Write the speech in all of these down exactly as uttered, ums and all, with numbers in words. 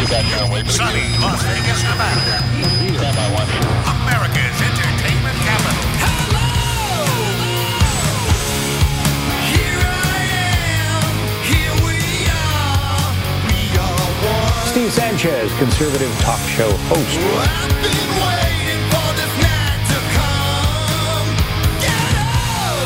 Sunny Las Vegas, Nevada. America's entertainment capital. Hello! Here I am. Here we are. We are one. Steve Sanchez, conservative talk show host. Well, I've been waiting for this night to come. Get up!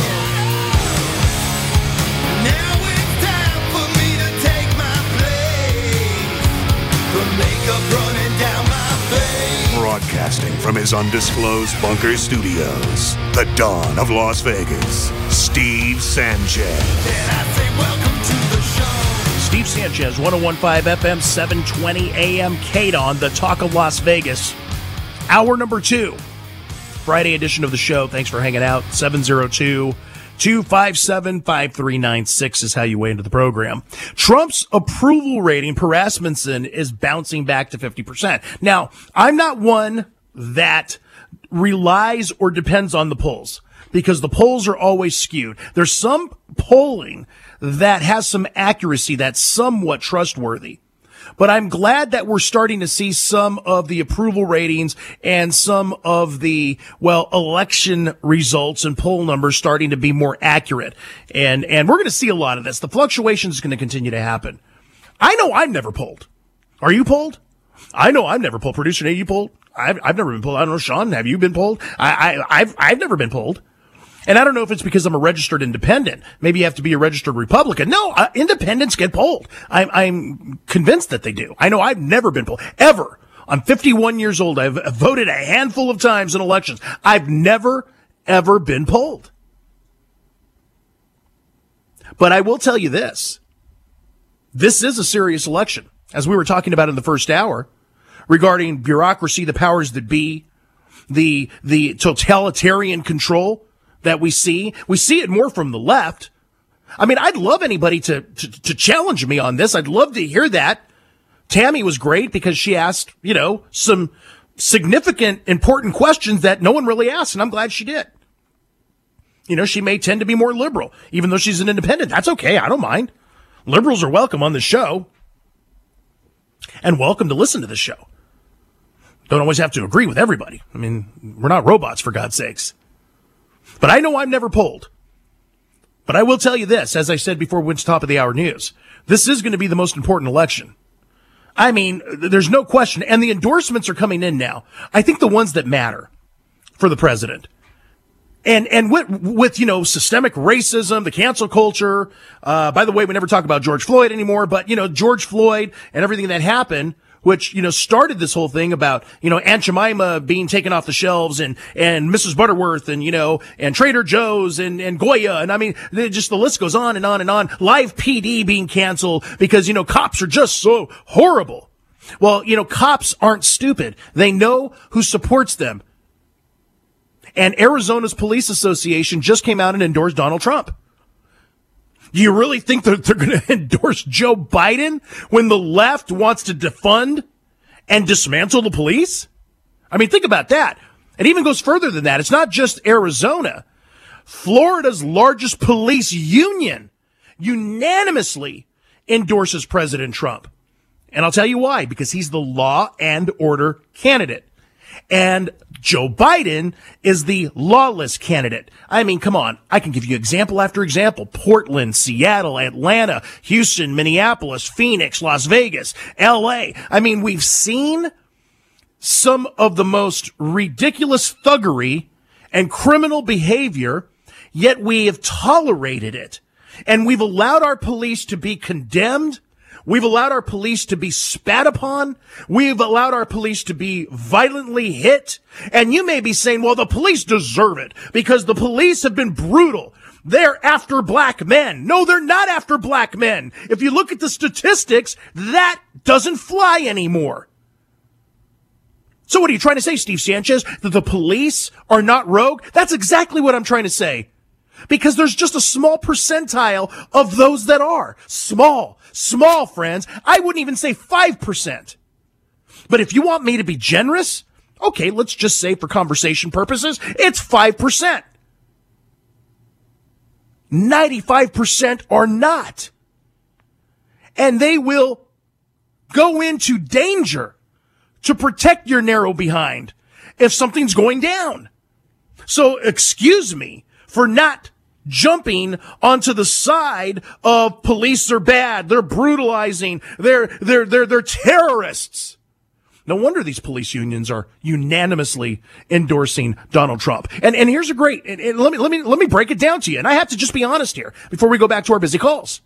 Now it's time for me to take my place. The makeup running down my face. Broadcasting from his undisclosed bunker studios, the dawn of Las Vegas, Steve Sanchez. Then I say welcome to the show. Steve Sanchez, one oh one point five F M, seven twenty A M, K D O N, the talk of Las Vegas. Hour number two, Friday edition of the show. Thanks for hanging out. seven oh two, two five seven, five three nine six is how you weigh into the program. Trump's approval rating per Rasmussen is bouncing back to fifty percent. Now, I'm not one that relies or depends on the polls, because the polls are always skewed. There's some polling that has some accuracy that's somewhat trustworthy. But I'm glad that we're starting to see some of the approval ratings and some of the, well, election results and poll numbers starting to be more accurate. And, and we're going to see a lot of this. The fluctuation is going to continue to happen. I know I'm never polled. Are you polled? I know I'm never polled. Producer Nate, you polled? I've, I've never been polled. I don't know, Sean, have you been polled? I, I, I've, I've never been polled. And I don't know if it's because I'm a registered independent. Maybe you have to be a registered Republican. No, uh, independents get polled. I'm, I'm convinced that they do. I know I've never been polled. Ever. I'm fifty-one years old. I've voted a handful of times in elections. I've never, ever been polled. But I will tell you this. This is a serious election. As we were talking about in the first hour, regarding bureaucracy, the powers that be, the, the totalitarian control that we see. We see it more from the left. I mean, I'd love anybody to, to, to challenge me on this. I'd love to hear that. Tammy was great because she asked, you know, some significant, important questions that no one really asked, and I'm glad she did. You know, she may tend to be more liberal, even though she's an independent. That's okay. I don't mind. Liberals are welcome on the show and welcome to listen to the show. Don't always have to agree with everybody. I mean, we're not robots, for God's sakes. But I know I'm never polled. But I will tell you this, as I said before we went to top of the hour news, this is going to be the most important election. I mean, there's no question. And the endorsements are coming in now. I think the ones that matter for the president. And, and with, with, you know, systemic racism, the cancel culture. Uh, by the way, we never talk about George Floyd anymore, but, you know, George Floyd and everything that happened, which, you know, started this whole thing about, you know, Aunt Jemima being taken off the shelves and, and Missus Butterworth and, you know, and Trader Joe's and, and Goya. And I mean, just the list goes on and on and on. Live P D being canceled because, you know, cops are just so horrible. Well, you know, cops aren't stupid. They know who supports them. And Arizona's Police Association just came out and endorsed Donald Trump. Do you really think that they're going to endorse Joe Biden when the left wants to defund and dismantle the police? I mean, think about that. It even goes further than that. It's not just Arizona. Florida's largest police union unanimously endorses President Trump. And I'll tell you why. Because he's the law and order candidate. And Joe Biden is the lawless candidate. I mean, come on. I can give you example after example. Portland, Seattle, Atlanta, Houston, Minneapolis, Phoenix, Las Vegas, L A. I mean, we've seen some of the most ridiculous thuggery and criminal behavior, yet we have tolerated it. And we've allowed our police to be condemned. We've allowed our police to be spat upon. We've allowed our police to be violently hit. And you may be saying, well, the police deserve it because the police have been brutal. They're after black men. No, they're not after black men. If you look at the statistics, that doesn't fly anymore. So what are you trying to say, Steve Sanchez? That the police are not rogue? That's exactly what I'm trying to say. Because there's just a small percentile of those that are. Small. Small, friends. I wouldn't even say five percent. But if you want me to be generous, okay, let's just say for conversation purposes, it's five percent. ninety-five percent are not. And they will go into danger to protect your narrow behind if something's going down. So excuse me for not jumping onto the side of police are bad. They're brutalizing. They're, they're, they're, they're terrorists. No wonder these police unions are unanimously endorsing Donald Trump. And, and here's a great, and, and let me, let me, let me break it down to you. And I have to just be honest here before we go back to our busy calls.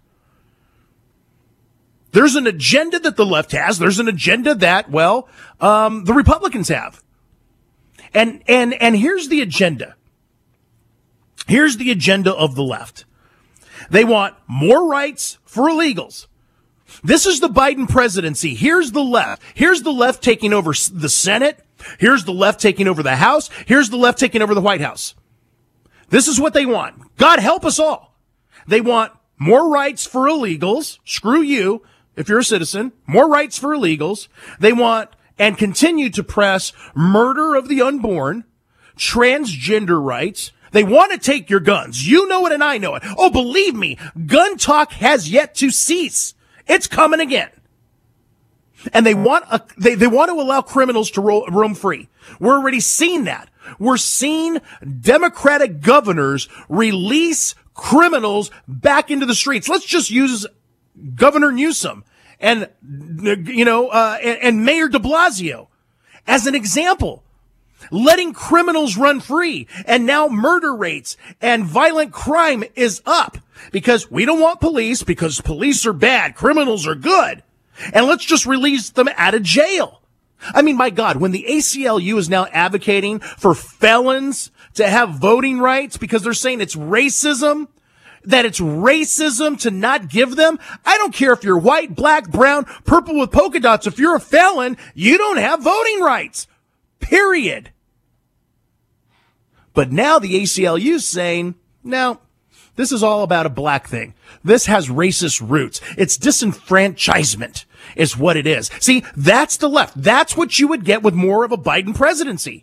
There's an agenda that the left has. There's an agenda that, well, um, the Republicans have. And, and, and here's the agenda. Here's the agenda of the left. They want more rights for illegals. This is the Biden presidency. Here's the left. Here's the left taking over the Senate. Here's the left taking over the House. Here's the left taking over the White House. This is what they want. God help us all. They want more rights for illegals. Screw you if you're a citizen. More rights for illegals. They want and continue to press murder of the unborn, transgender rights. They want to take your guns. You know it and I know it. Oh, believe me, gun talk has yet to cease. It's coming again. And they want a, they, they want to allow criminals to ro- roam free. We're already seeing that. We're seeing Democratic governors release criminals back into the streets. Let's just use Governor Newsom and, you know, uh, and, and Mayor de Blasio as an example. Letting criminals run free, and now murder rates and violent crime is up because we don't want police, because police are bad, criminals are good, and let's just release them out of jail. I mean, my God, when the A C L U is now advocating for felons to have voting rights because they're saying it's racism, that it's racism to not give them, I don't care if you're white, black, brown, purple with polka dots, if you're a felon, you don't have voting rights. Period. But now the A C L U is saying, no, this is all about a black thing. This has racist roots. It's disenfranchisement is what it is. See, that's the left. That's what you would get with more of a Biden presidency.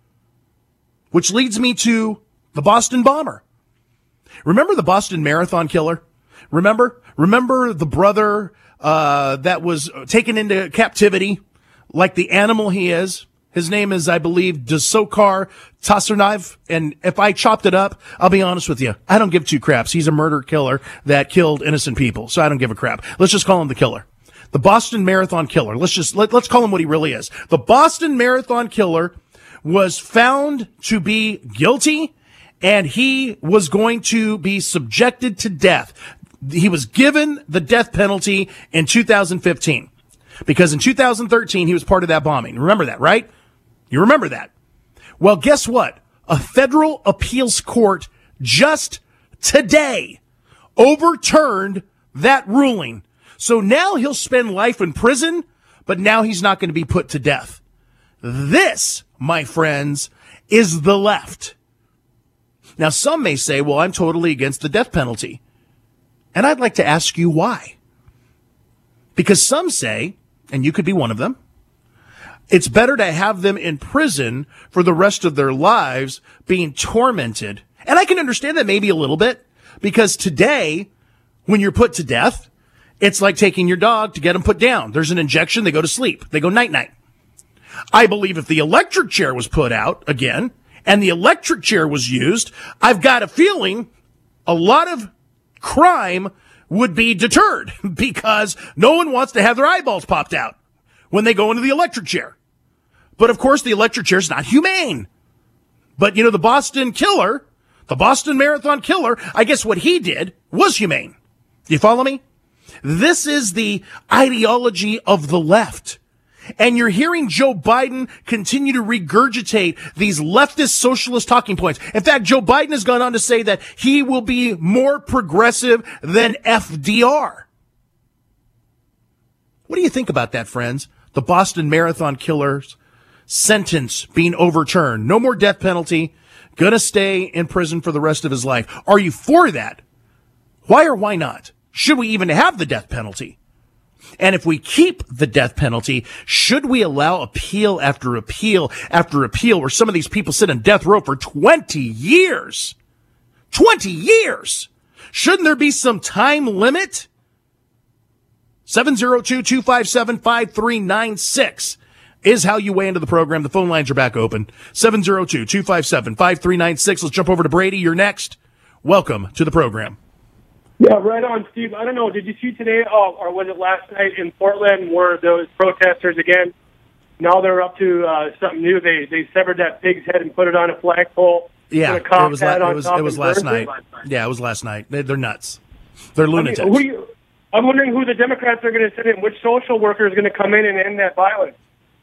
Which leads me to the Boston bomber. Remember the Boston Marathon killer? Remember? Remember the brother uh that was taken into captivity like the animal he is? His name is, I believe, Dzhokhar Tsarnaev. And if I chopped it up, I'll be honest with you, I don't give two craps. He's a murder killer that killed innocent people. So I don't give a crap. Let's just call him the killer. The Boston Marathon killer. Let's just, let, let's call him what he really is. The Boston Marathon killer was found to be guilty, and he was going to be subjected to death. He was given the death penalty in two thousand fifteen. Because in two thousand thirteen, he was part of that bombing. Remember that, right? You remember that. Well, guess what? A federal appeals court just today overturned that ruling. So now he'll spend life in prison, but now he's not going to be put to death. This, my friends, is the left. Now, some may say, well, I'm totally against the death penalty. And I'd like to ask you why. Because some say, and you could be one of them, it's better to have them in prison for the rest of their lives being tormented. And I can understand that maybe a little bit, because today, when you're put to death, it's like taking your dog to get them put down. There's an injection, they go to sleep. They go night-night. I believe if the electric chair was put out again, and the electric chair was used, I've got a feeling a lot of crime would be deterred because no one wants to have their eyeballs popped out when they go into the electric chair. But of course, the electric chair is not humane. But you know, the Boston killer, the Boston Marathon killer, I guess what he did was humane. Do you follow me? This is the ideology of the left. And you're hearing Joe Biden continue to regurgitate these leftist socialist talking points. In fact, Joe Biden has gone on to say that he will be more progressive than F D R. What do you think about that, friends? The Boston Marathon killer's sentence being overturned. No more death penalty. Gonna stay in prison for the rest of his life. Are you for that? Why or why not? Should we even have the death penalty? And if we keep the death penalty, should we allow appeal after appeal after appeal where some of these people sit on death row for twenty years? twenty years! Shouldn't there be some time limit? seven oh two, two five seven, five three nine six is how you weigh into the program. The phone lines are back open. seven oh two, two five seven, five three nine six. Let's jump over to Brady. You're next. Welcome to the program. Yeah, right on, Steve. I don't know. Did you see today, oh, or was it last night in Portland, where those protesters again, now they're up to uh, something new. They they severed that pig's head and put it on a flagpole. Yeah, it was, la- it was, it was last night. last night. Yeah, it was last night. They, they're nuts. They're lunatics. I mean, who you, I'm wondering who the Democrats are going to send in. Which social worker is going to come in and end that violence?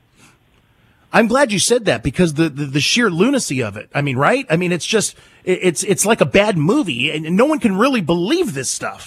I'm glad you said that, because the, the, the sheer lunacy of it. I mean, right? I mean, it's just, it, it's it's like a bad movie, and no one can really believe this stuff.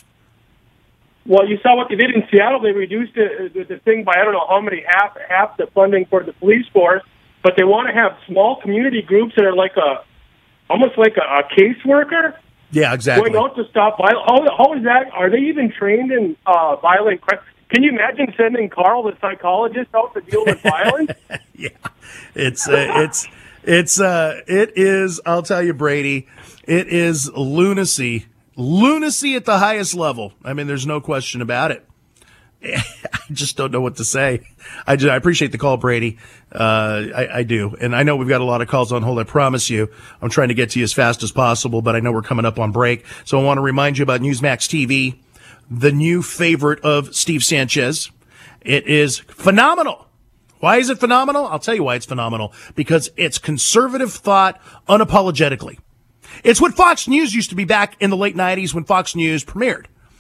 Well, you saw what they did in Seattle. They reduced the, the, the thing by, I don't know how many, half, half the funding for the police force, but they want to have small community groups that are like a, almost like a, a caseworker. Yeah, exactly. Going out to stop violence. How, how is that? Are they even trained in uh, violent crime? Can you imagine sending Carl, the psychologist, out to deal with violence? Yeah, it's uh, it's it's uh, it is. I'll tell you, Brady, it is lunacy, lunacy at the highest level. I mean, there's no question about it. I just don't know what to say. I, just, I appreciate the call, Brady. Uh, I, I do. And I know we've got a lot of calls on hold. I promise you. I'm trying to get to you as fast as possible, but I know we're coming up on break. So I want to remind you about Newsmax T V, the new favorite of Steve Sanchez. It is phenomenal. Why is it phenomenal? I'll tell you why it's phenomenal. Because it's conservative thought unapologetically. It's what Fox News used to be back in the late nineties when Fox News premiered.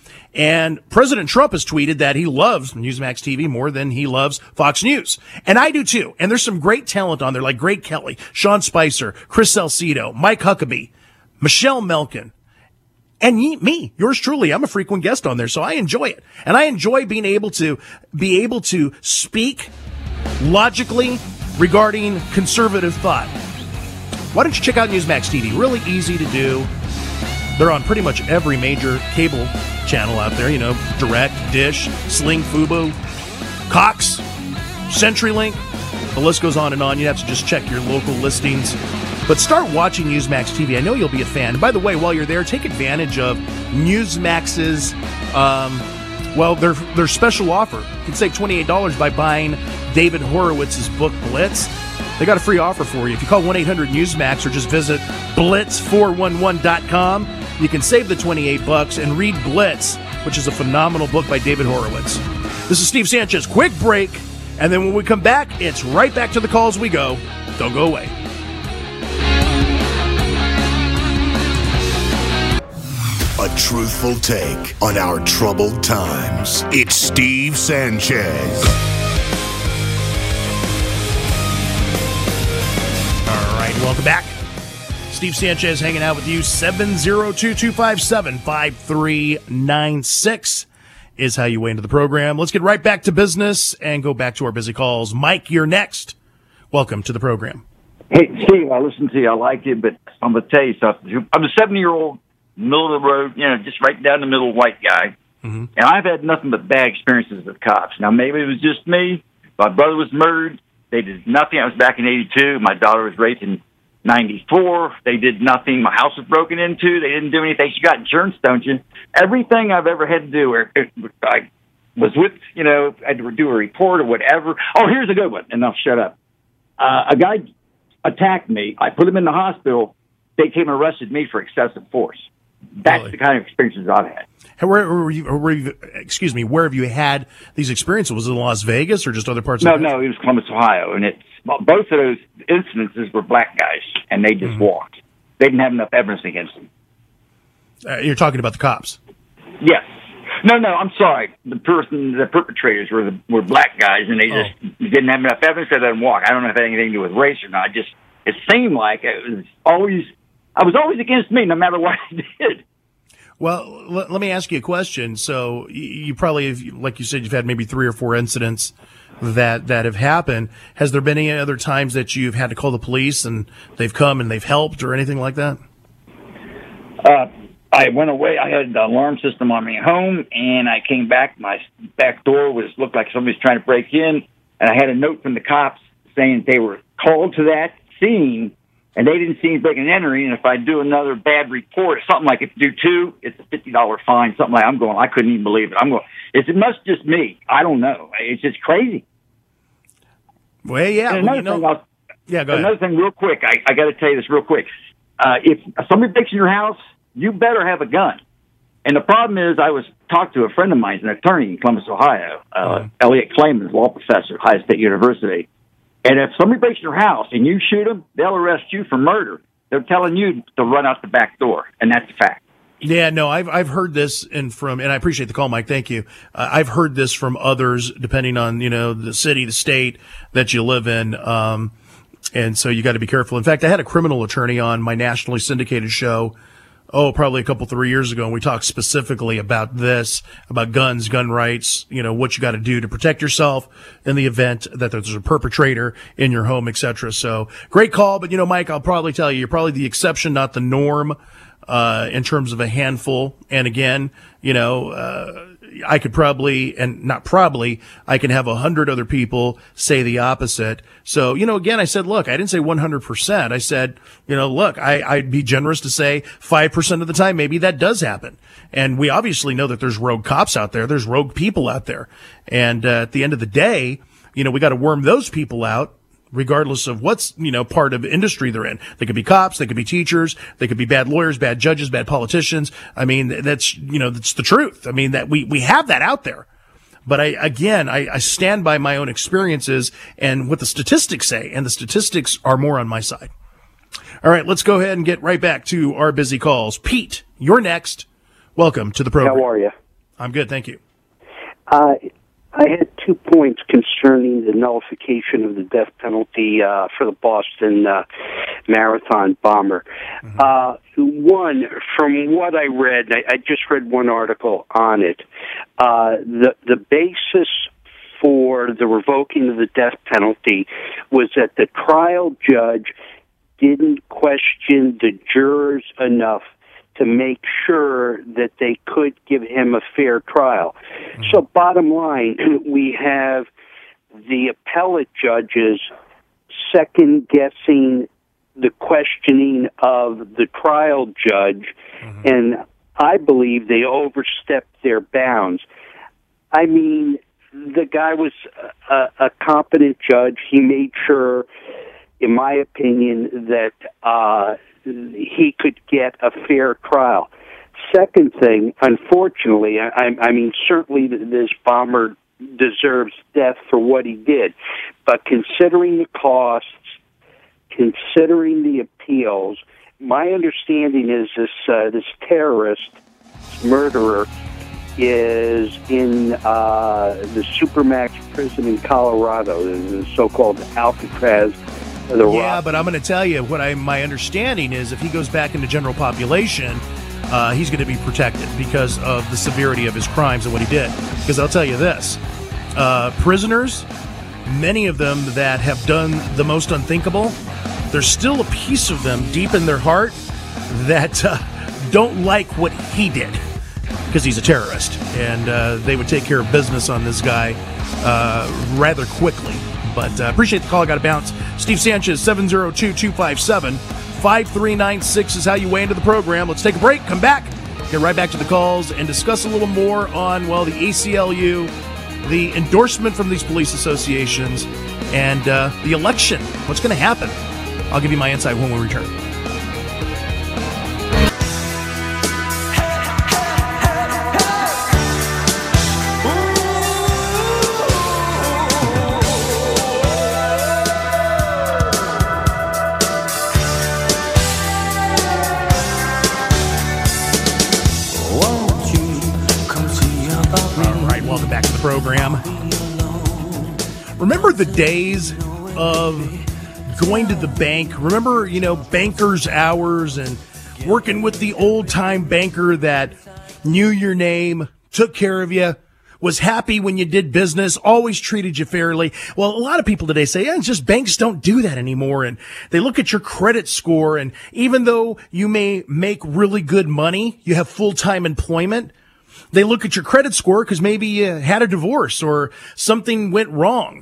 And President Trump has tweeted that he loves Newsmax T V more than he loves Fox News. And I do too. And there's some great talent on there, like Greg Kelly, Sean Spicer, Chris Salcido, Mike Huckabee, Michelle Melkin, and me, yours truly. I'm a frequent guest on there, so I enjoy it. And I enjoy being able to be able to speak logically regarding conservative thought. Why don't you check out Newsmax T V? Really easy to do. They're on pretty much every major cable channel out there, you know, Direct, Dish, Sling, Fubo, Cox, CenturyLink. The list goes on and on. You have to just check your local listings. But start watching Newsmax T V. I know you'll be a fan. And by the way, while you're there, take advantage of Newsmax's, um, well, their their special offer. You can save twenty-eight dollars by buying David Horowitz's book, Blitz. They got a free offer for you. If you call one eight hundred Newsmax or just visit blitz four one one dot com, you can save the twenty-eight bucks and read Blitz, which is a phenomenal book by David Horowitz. This is Steve Sanchez. Quick break, and then when we come back, it's right back to the calls we go. Don't go away. A truthful take on our troubled times. It's Steve Sanchez. All right, welcome back. Steve Sanchez hanging out with you. seven oh two, two five seven, five three nine six is how you weigh into the program. Let's get right back to business and go back to our busy calls. Mike, you're next. Welcome to the program. Hey, Steve, I listen to you. I like you, but I'm going to tell you something. I'm a seventy-year-old, middle of the road, you know, just right down the middle white guy. Mm-hmm. And I've had nothing but bad experiences with cops. Now, maybe it was just me. My brother was murdered. They did nothing. I was back in eighty-two. My daughter was raped in ninety-four. They did nothing. My house was broken into. They didn't do anything. You got insurance, don't you? Everything I've ever had to do, or I was with, you know, I had to do a report or whatever. Oh, here's a good one, and I'll shut up. Uh, a guy attacked me. I put him in the hospital. They came and arrested me for excessive force. That's really the kind of experiences I've had. Where, where, were you, where you, excuse me, where have you had these experiences? Was it in Las Vegas or just other parts no, of the No, no, it was Columbus, Ohio. And it's both of those incidences were black guys, and they just mm-hmm. walked. They didn't have enough evidence against them. Uh, you're talking about the cops? Yes. No, no, I'm sorry. The person, the perpetrators were the, were black guys, and they just oh. didn't have enough evidence to let them walk. I don't know if it had anything to do with race or not. Just it seemed like it was always, I was always against me, no matter what I did. Well, l- let me ask you a question. So you, you probably, have, like you said, you've had maybe three or four incidents that that have happened. Has there been any other times that you've had to call the police and they've come and they've helped or anything like that? Uh, I went away. I had the alarm system on me home, and I came back. My back door was looked like somebody was trying to break in, and I had a note from the cops saying they were called to that scene and they didn't see me breaking and entering. And if I do another bad report, something like if you do two, it's a fifty dollar fine. Something like I'm going. I couldn't even believe it. I'm going. It's it must just me. I don't know. It's just crazy. Well, yeah. And another well, you know, thing, I'll, yeah. Go another ahead. thing, real quick. I, I got to tell you this real quick. Uh, if somebody breaks in your house, you better have a gun. And the problem is, I was talked to a friend of mine, an attorney in Columbus, Ohio, uh, mm-hmm. Elliot Clayman, law professor at Ohio State University. And if somebody breaks your house and you shoot them, they'll arrest you for murder. They're telling you to run out the back door, and that's a fact. Yeah, no, I've I've heard this and from, and I appreciate the call, Mike. Thank you. Uh, I've heard this from others, depending on you know the city, the state that you live in, um, and so you got to be careful. In fact, I had a criminal attorney on my nationally syndicated show. Oh, probably a couple, three years ago, and we talked specifically about this, about guns, gun rights, you know, what you got to do to protect yourself in the event that there's a perpetrator in your home, et cetera. So great call, but you know, Mike, I'll probably tell you, you're probably the exception, not the norm, uh, in terms of a handful. And again, you know, uh, I could probably, and not probably, I can have a hundred other people say the opposite. So, you know, again, I said, look, I didn't say one hundred percent. I said, you know, look, I, I'd be generous to say five percent of the time, maybe that does happen. And we obviously know that there's rogue cops out there. There's rogue people out there. And uh, at the end of the day, you know, we got to worm those people out, regardless of what's, you know, part of industry they're in. They could be cops, they could be teachers, they could be bad lawyers, bad judges, bad politicians. I mean, that's, you know, that's the truth. I mean, that we, we have that out there. But I, again, I, I stand by my own experiences and what the statistics say, and the statistics are more on my side. All right, let's go ahead and get right back to our busy calls. Pete, you're next. Welcome to the program. How are you? I'm good, thank you. Uh, I had two points concerning the nullification of the death penalty uh, for the Boston uh, Marathon bomber. Mm-hmm. Uh, one, from what I read, I, I just read one article on it, uh, the, the basis for the revoking of the death penalty was that the trial judge didn't question the jurors enough to make sure that they could give him a fair trial. Mm-hmm. So bottom line, we have the appellate judges second-guessing the questioning of the trial judge, mm-hmm. and I believe they overstepped their bounds. I mean, the guy was a, a competent judge. He made sure, in my opinion, that uh, he could get a fair trial. Second thing, unfortunately, I, I mean, certainly this bomber deserves death for what he did, but considering the costs, considering the appeals, my understanding is this uh, this terrorist, murderer, is in uh, the Supermax prison in Colorado, the so-called Alcatraz. The yeah, Rock. but I'm going to tell you what I my understanding is. If he goes back into general population, uh, he's going to be protected because of the severity of his crimes and what he did. Because I'll tell you this, uh, prisoners, many of them that have done the most unthinkable, there's still a piece of them deep in their heart that uh, don't like what he did because he's a terrorist. And uh, they would take care of business on this guy uh, rather quickly. But uh, appreciate the call. I got to bounce. Steve Sanchez, seven oh two, two five seven, five three nine six is how you weigh into the program. Let's take a break, come back, get right back to the calls, and discuss a little more on, well, the A C L U, the endorsement from these police associations, and uh, the election. What's going to happen? I'll give you my insight when we return. Program. Remember the days of going to the bank? Remember, you know, banker's hours and working with the old-time banker that knew your name, took care of you, was happy when you did business, always treated you fairly. Well, a lot of people today say, yeah, it's just banks don't do that anymore. And they look at your credit score, and even though you may make really good money, you have full-time employment, they look at your credit score because maybe you had a divorce or something went wrong.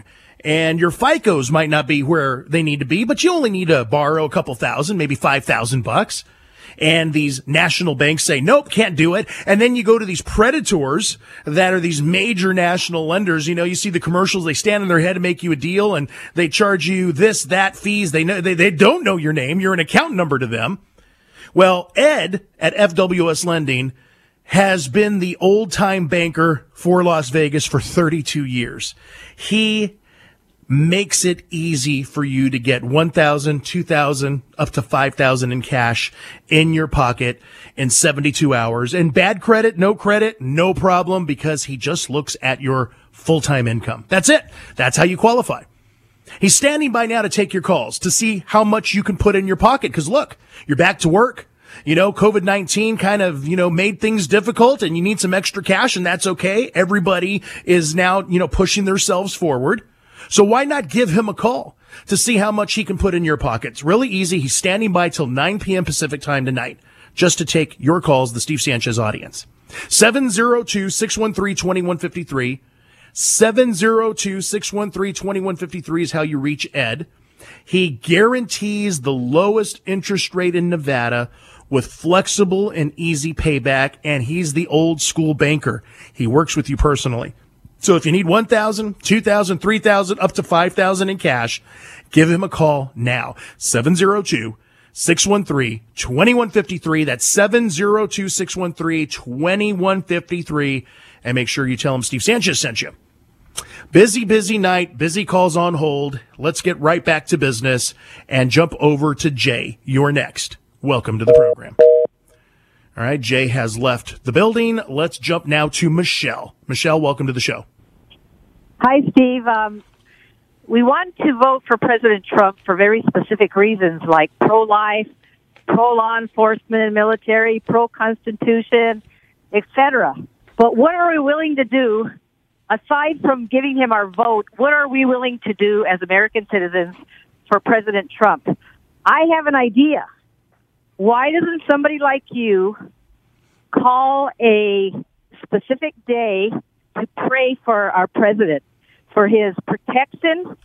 and your FICOs might not be where they need to be, but you only need to borrow a couple thousand, maybe five thousand bucks. And these national banks say, nope, can't do it. And then you go to these predators that are these major national lenders. You know, you see the commercials, they stand on their head to make you a deal and they charge you this, that fees. They know, they, they don't know your name. You're an account number to them. Well, Ed at F W S Lending has been the old time banker for Las Vegas for thirty-two years. He makes it easy for you to get one thousand, two thousand, up to five thousand in cash in your pocket in seventy-two hours. And bad credit, no credit, no problem, because he just looks at your full-time income. That's it. That's how you qualify. He's standing by now to take your calls to see how much you can put in your pocket. Because look, you're back to work. You know, COVID nineteen kind of, you know, made things difficult and you need some extra cash, and that's okay. Everybody is now, you know, pushing themselves forward. So why not give him a call to see how much he can put in your pockets? Really easy. He's standing by till nine p.m. Pacific time tonight just to take your calls, the Steve Sanchez audience. seven oh two, six one three, two one five three. seven oh two, six one three, two one five three is how you reach Ed. He guarantees the lowest interest rate in Nevada with flexible and easy payback, and he's the old school banker. He works with you personally. So if you need one thousand, two thousand, three thousand, up to five thousand in cash, give him a call now. seven oh two, six one three, two one five three. That's seven oh two, six one three, two one five three. And make sure you tell him Steve Sanchez sent you. Busy, busy night, busy calls on hold. Let's get right back to business and jump over to Jay. You're next. Welcome to the program. All right, Jay has left the building. Let's jump now to Michelle. Michelle, welcome to the show. Hi, Steve. Um, we want to vote for President Trump for very specific reasons, like pro-life, pro-law enforcement and military, pro-constitution, et cetera. But what are we willing to do, aside from giving him our vote, what are we willing to do as American citizens for President Trump? I have an idea. Why doesn't somebody like you call a specific day to pray for our president, for his protection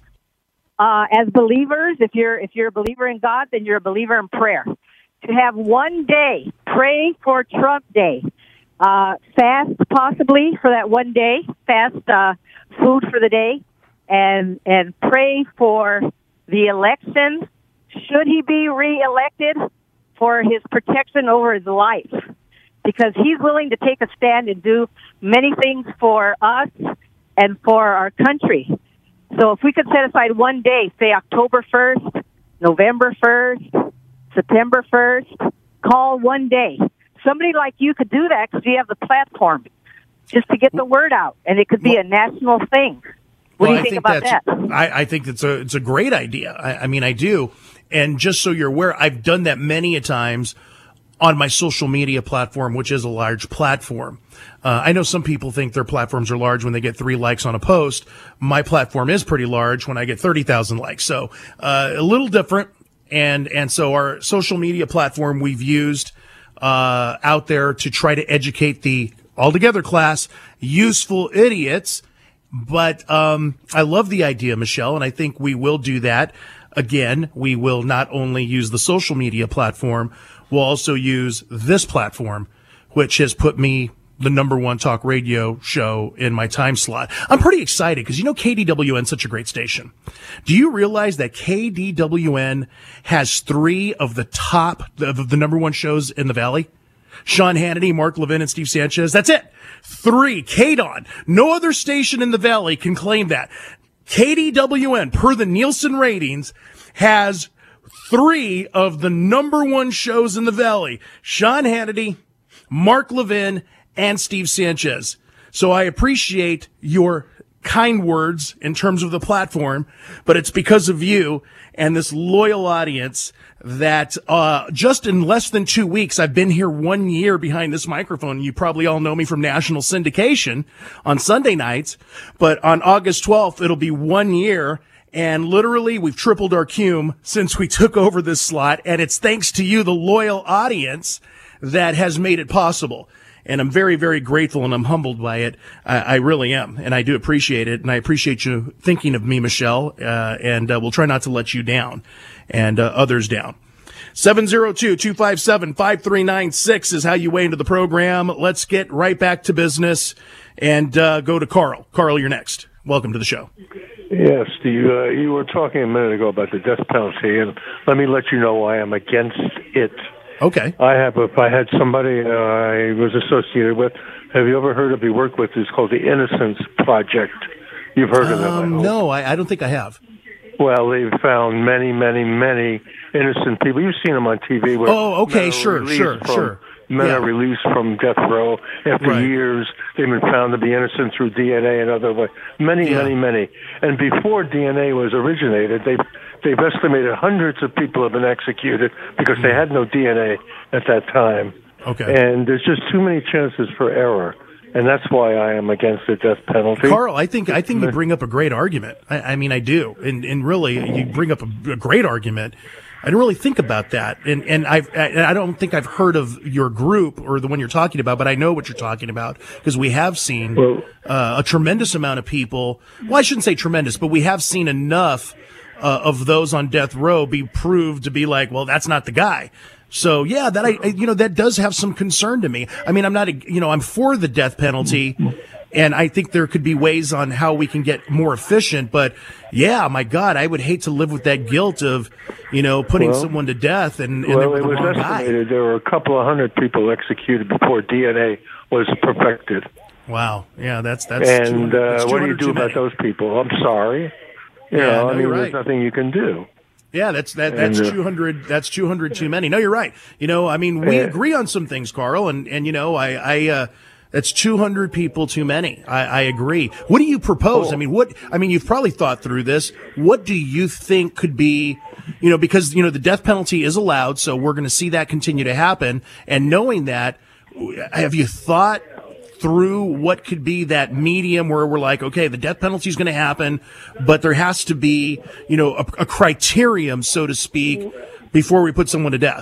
uh, as believers? If you're if you're a believer in God, then you're a believer in prayer. To have one day, pray for Trump Day, uh, fast possibly for that one day, fast uh, food for the day, and and pray for the election. Should he be reelected? For his protection over his life, because he's willing to take a stand and do many things for us and for our country. So if we could set aside one day, say October first, November first, September first, call one day. Somebody like you could do that because you have the platform just to get the word out, and it could be a national thing. What well, do you think, think about that? I, I think it's a it's a great idea. I, I mean, I do. And just so you're aware, I've done that many a times on my social media platform, which is a large platform. Uh, I know some people think their platforms are large when they get three likes on a post. My platform is pretty large when I get thirty thousand likes. So, uh, a little different. And, and so our social media platform we've used, uh, out there to try to educate the altogether class, useful idiots. But, um, I love the idea, Michelle, and I think we will do that. Again, we will not only use the social media platform, we'll also use this platform, which has put me the number one talk radio show in my time slot. I'm pretty excited because, you know, K D W N is such a great station. Do you realize that K D W N has three of the top, of the number one shows in the Valley? Sean Hannity, Mark Levin, and Steve Sanchez. That's it. Three. K D O N. No other station in the Valley can claim that. K D W N, per the Nielsen ratings, has three of the number one shows in the Valley. Sean Hannity, Mark Levin, and Steve Sanchez. So I appreciate your kind words in terms of the platform, but it's because of you and this loyal audience that uh just in less than two weeks, I've been here one year behind this microphone. You probably all know me from national syndication on Sunday nights, but on August twelfth, it'll be one year. And literally, we've tripled our cume since we took over this slot, and it's thanks to you, the loyal audience, that has made it possible. and I'm very, very grateful and I'm humbled by it. I, I really am, and I do appreciate it, and I appreciate you thinking of me, Michelle, uh, and uh, we'll try not to let you down and uh, others down. seven oh two, two five seven, five three nine six is how you weigh into the program. Let's get right back to business and uh, go to Carl. Carl, you're next. Welcome to the show. Yes, Steve, uh, you were talking a minute ago about the death penalty, and let me let you know why I'm against it. Okay. I have, if I had somebody uh, I was associated with, have you ever heard of, he worked with, it's called the Innocence Project. You've heard of them, I Um, hope. no, I, I don't think I have. Well, they've found many, many, many innocent people. You've seen them on T V. Where Oh, okay, men are sure, released sure, from, sure. Men Yeah. are released from death row after Right. years. They've been found to be innocent through D N A and other ways. Many, Yeah. many, many. And before D N A was originated, they've, they've estimated hundreds of people have been executed because they had no D N A at that time. Okay. And there's just too many chances for error. And that's why I am against the death penalty. Carl, I think I think you bring up a great argument. I, I mean, I do, and and really, you bring up a, a great argument. I didn't really think about that, and and I've I, I don't think I've heard of your group or the one you're talking about, but I know what you're talking about because we have seen Well- uh, a tremendous amount of people. Well, I shouldn't say tremendous, but we have seen enough uh, of those on death row be proved to be like, well, that's not the guy. So yeah, that I, I, you know, that does have some concern to me. I mean, I'm not, a, you know, I'm for the death penalty, and I think there could be ways on how we can get more efficient. But yeah, my God, I would hate to live with that guilt of, you know, putting Well- someone to death and, and they Well, were it the was wrong guy. estimated there were a couple of hundred people executed before D N A was perfected. Wow, yeah, that's that's. And uh, that's what do you do too about many. those people? I'm sorry. You Yeah, know, no, I mean, you're there's right. nothing you can do. Yeah, that's that. That's And, uh, two hundred. That's two hundred too many. No, you're right. You know, I mean, we Uh, agree on some things, Carl, and and you know, I I uh, that's two hundred people too many. I, I agree. What do you propose? I mean, what? I mean, you've probably thought through this. What do you think could be? You know, because you know the death penalty is allowed, so we're going to see that continue to happen. And knowing that, have you thought through what could be that medium where we're like, okay, the death penalty is going to happen, but there has to be, you know, a, a criterion, so to speak, before we put someone to death?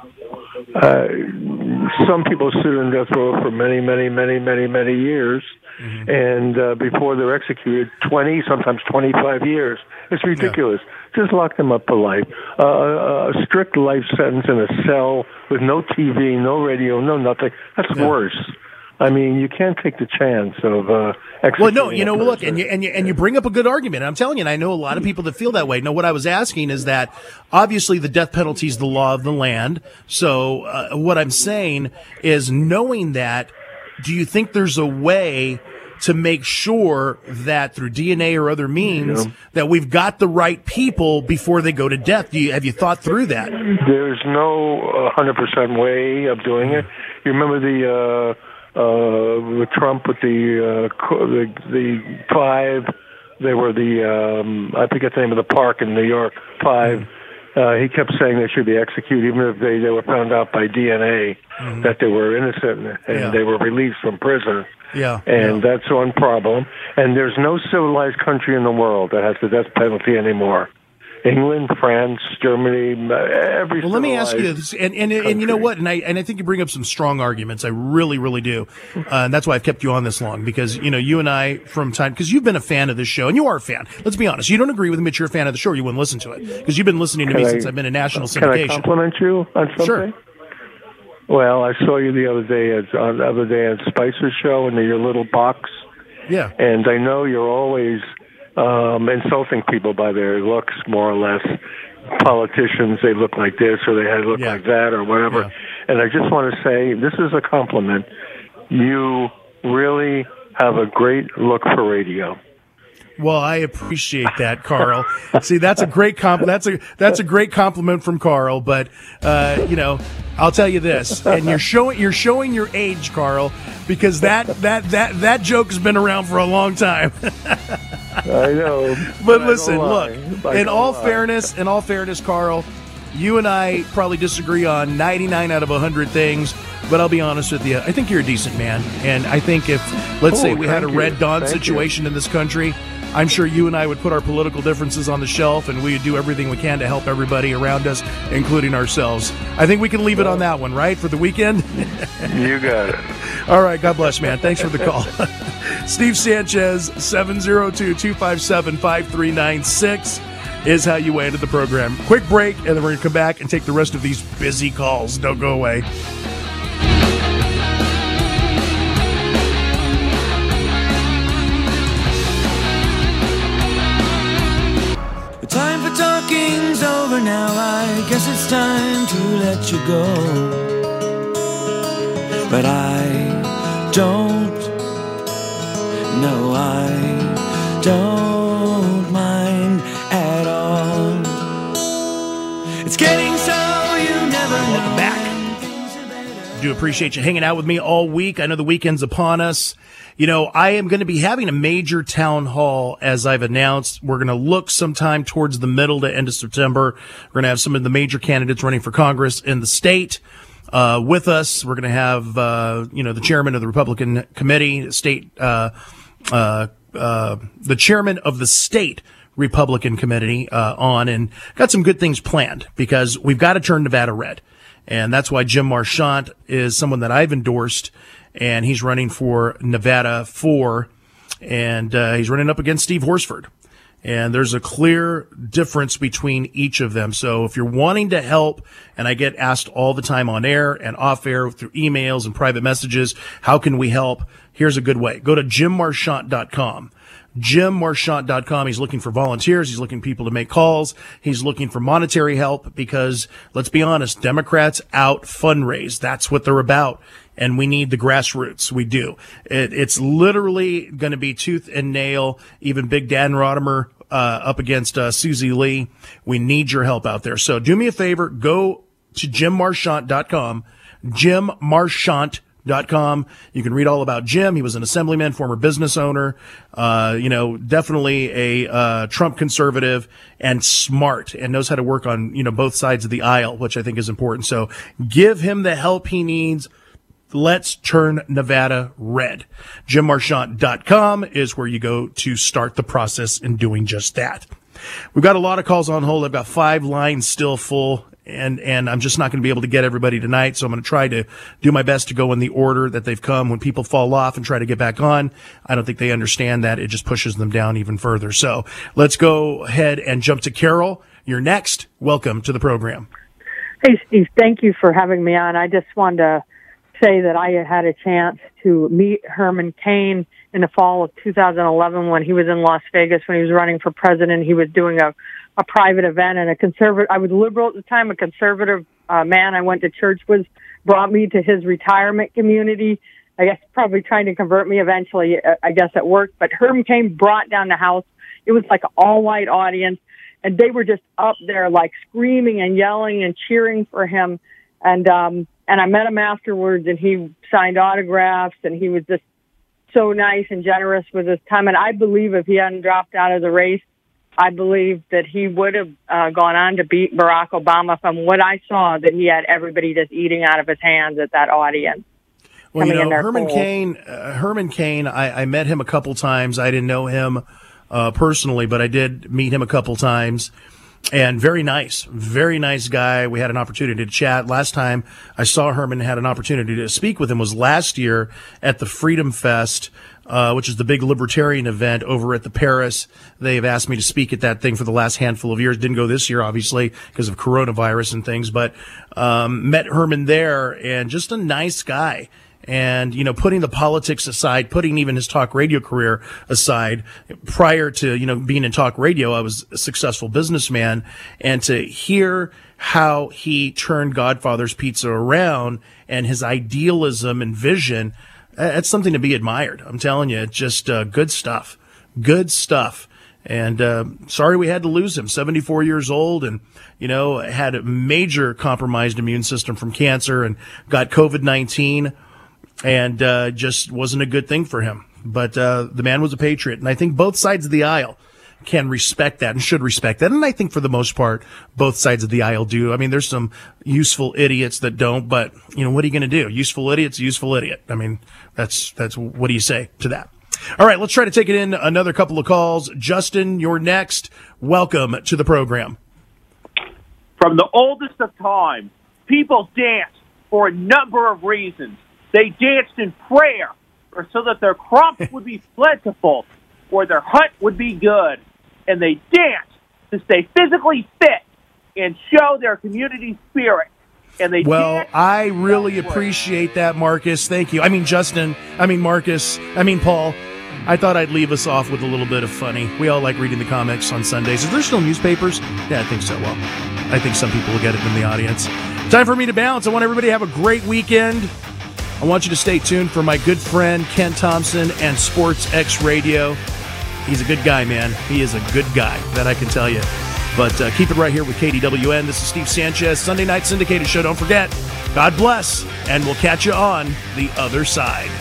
Uh, some people sit in death row for many, many, many, many, many years, Mm-hmm. and uh, before they're executed, twenty, sometimes twenty-five years. It's ridiculous. Just lock them up for life. Uh, a, a strict life sentence in a cell with no T V, no radio, no nothing. That's Yeah. worse. I mean, you can't take the chance of uh, executing. Well, no, you a know, look, person. and you, and you, and you bring up a good argument. I'm telling you, and I know a lot of people that feel that way. No, what I was asking is that obviously the death penalty is the law of the land. So uh, what I'm saying is, knowing that, do you think there's a way to make sure that through D N A or other means Yeah. that we've got the right people before they go to death? Do you, have you thought through that? There's no one hundred percent way of doing it. You remember the uh, uh, with Trump with the, uh, co- the the five. They were the um, I forget the name of the park in New York. Five. Uh, he kept saying they should be executed, even if they, they were found out by D N A Mm-hmm. that they were innocent and Yeah. they were released from prison. Yeah. And yeah. that's one problem. And there's no civilized country in the world that has the death penalty anymore. England, France, Germany, every Well, let me ask you civilized this, and, and, and you know country. what, and I, and I think you bring up some strong arguments. I really, really do. Uh, and that's why I've kept you on this long, because, you know, you and I from time, because you've been a fan of this show, and you are a fan. Let's be honest. You don't agree with me, but you're a fan of the show, or you wouldn't listen to it, because you've been listening to Can me I- since I've been in national Can I syndication. compliment you on something? Sure. Well, I saw you the other day at uh, the other day at Spicer's show in your little box, Yeah. and I know you're always um, insulting people by their looks, more or less. Politicians, they look like this or they look Yeah. like that or whatever. Yeah. And I just want to say, this is a compliment. You really have a great look for radio. Well, I appreciate that, Carl. See, that's a great comp. That's a that's a great compliment from Carl. But uh, you know, I'll tell you this, and you're showing you're showing your age, Carl, because that that that that joke has been around for a long time. I know. But I listen, don't lie. look. I In don't all lie. fairness, in all fairness, Carl, you and I probably disagree on ninety-nine out of one hundred things. But I'll be honest with you, I think you're a decent man, and I think if, let's Oh, say, we had a thank you. Red Dawn Thank you. situation in this country, I'm sure you and I would put our political differences on the shelf, and we would do everything we can to help everybody around us, including ourselves. I think we can leave it on that one, right, for the weekend? You got it. All right, God bless, man. Thanks for the call. Steve Sanchez, seven oh two, two five seven, five three nine six is how you weigh into the program. Quick break, and then we're going to come back and take the rest of these busy calls. Don't go away. The time for talking's over now. I guess it's time to let you go. But I don't, no, I don't mind at all. It's getting so you never know. Welcome back. Do appreciate you hanging out with me all week. I know the weekend's upon us. You know, I am going to be having a major town hall, as I've announced. We're going to look sometime towards the middle to end of September. We're going to have some of the major candidates running for Congress in the state. Uh, with us, we're going to have, uh, you know, the chairman of the Republican committee, state, uh, uh, uh, the chairman of the state Republican committee, uh, on, and got some good things planned because we've got to turn Nevada red. And that's why Jim Marchant is someone that I've endorsed, and he's running for Nevada four, and, uh, he's running up against Steve Horsford. And there's a clear difference between each of them. So if you're wanting to help, and I get asked all the time on air and off air through emails and private messages, how can we help? Here's a good way. Go to jim marchant dot com. jim marchant dot com. He's looking for volunteers. He's looking for people to make calls. He's looking for monetary help because, let's be honest, Democrats out fundraise. That's what they're about. And we need the grassroots. We do. It, it's literally going to be tooth and nail. Even Big Dan Rodimer uh, up against uh, Susie Lee. We need your help out there. So do me a favor. Go to jim marchant dot com. jim marchant dot com. You can read all about Jim. He was an assemblyman, former business owner, uh, you know, definitely a uh, Trump conservative and smart and knows how to work on, you know, both sides of the aisle, which I think is important. So give him the help he needs. Let's turn Nevada red. jim marchant dot com is where you go to start the process in doing just that. We've got a lot of calls on hold. I've got five lines still full, and, and I'm just not going to be able to get everybody tonight. So I'm going to try to do my best to go in the order that they've come. When people fall off and try to get back on, I don't think they understand that. It just pushes them down even further. So let's go ahead and jump to Carol. You're next. Welcome to the program. Hey, Steve. Thank you for having me on. I just wanted to say that I had a chance to meet Herman Cain in the fall of two thousand eleven when he was in Las Vegas, when he was running for president. He was doing a, a private event, and a conservative, I was liberal at the time, a conservative uh, man I went to church with, brought me to his retirement community. I guess probably trying to convert me eventually, I guess it worked. But Herman Cain brought down the house. It was like an all-white audience, and they were just up there like screaming and yelling and cheering for him. And, um, and I met him afterwards, and he signed autographs, and he was just so nice and generous with his time. And I believe if he hadn't dropped out of the race, I believe that he would have uh, gone on to beat Barack Obama. From what I saw, that he had everybody just eating out of his hands at that audience. Well, you know, Herman Cain, uh, Herman Cain, I, I met him a couple times. I didn't know him uh, personally, but I did meet him a couple times. And very nice, very nice guy. We had an opportunity to chat. Last time I saw Herman, had an opportunity to speak with him, was last year at the Freedom Fest, uh, which is the big libertarian event over at the Paris. They've asked me to speak at that thing for the last handful of years. Didn't go this year, obviously, because of coronavirus and things, but um, met Herman there, and just a nice guy. And, you know, putting the politics aside, putting even his talk radio career aside, prior to, you know, being in talk radio, I was a successful businessman. And to hear how he turned Godfather's Pizza around and his idealism and vision, that's something to be admired. I'm telling you, it's just uh, good stuff. Good stuff. And uh, sorry we had to lose him. seventy-four years old, and, you know, had a major compromised immune system from cancer and got COVID nineteen. And uh, just wasn't a good thing for him. But uh, the man was a patriot. And I think both sides of the aisle can respect that and should respect that. And I think for the most part, both sides of the aisle do. I mean, there's some useful idiots that don't. But, you know, what are you going to do? Useful idiot's a useful idiot. I mean, that's that's what do you say to that? All right, let's try to take it in another couple of calls. Justin, you're next. Welcome to the program. From the oldest of time, people dance for a number of reasons. They danced in prayer, or so that their crops would be plentiful, or their hunt would be good. And they danced to stay physically fit and show their community spirit. And they well, danced I really appreciate that, Marcus. Thank you. I mean, Justin. I mean, Marcus. I mean, Paul. I thought I'd leave us off with a little bit of funny. We all like reading the comics on Sundays. Is there still newspapers? Yeah, I think so. Well, I think some people will get it in the audience. Time for me to bounce. I want everybody to have a great weekend. I want you to stay tuned for my good friend Ken Thompson and Sports X Radio. He's a good guy, man. He is a good guy, that I can tell you. But uh, keep it right here with K D W N. This is Steve Sanchez, Sunday Night Syndicated Show. Don't forget, God bless, and we'll catch you on the other side.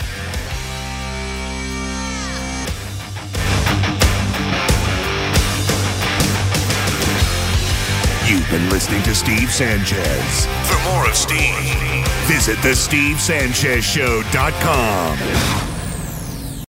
You've been listening to Steve Sanchez. For more of Steve, visit the steve sanchez show dot com.